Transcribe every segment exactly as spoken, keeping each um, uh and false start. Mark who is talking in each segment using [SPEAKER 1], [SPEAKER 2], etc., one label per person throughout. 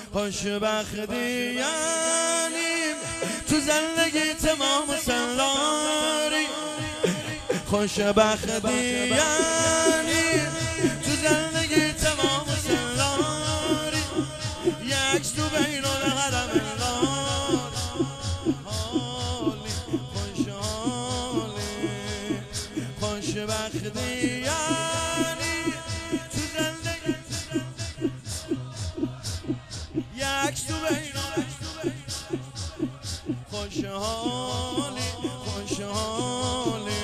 [SPEAKER 1] خوشبختی یعنی تو زندگی تمام سنداری، خوشبختی یعنی تو زندگی تمام سنداری، یک تو بین الحرم النار حالی خوشحالی، خوشبختی یعنی تو زندگی یک تو بین خوشحالی خوشحالی،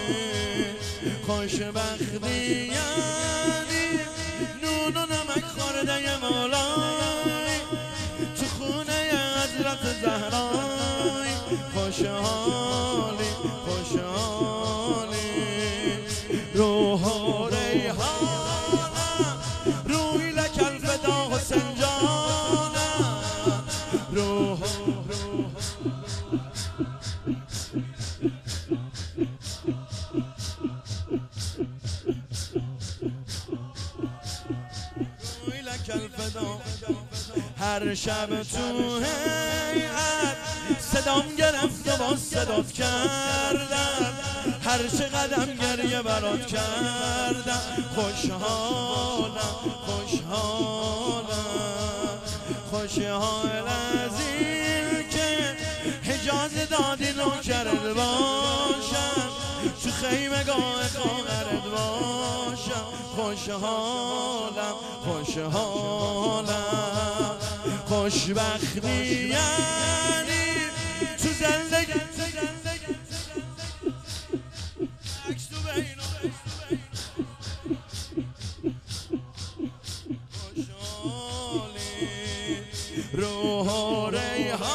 [SPEAKER 1] خوشبختی یعنی نون و نمک خورده مولای تو خونه حضرت زهرای، خوشحالی خوشحالی، روح و ریحانم روی لک الفدا حسین جانم، روح هر شب تو هیئت صدام گرفت و باز صدات کردم، هر چه قدم گریه برات کردم، خوشحالم خوشحالم، خوشحال از این که حجاز دادی نوکرت باشم، تو خیمه گاه خواهرت باشم، خوشحالم خوشحالم، خوشبختی یعنی تو زندگی خوشحالی، روح و ریحان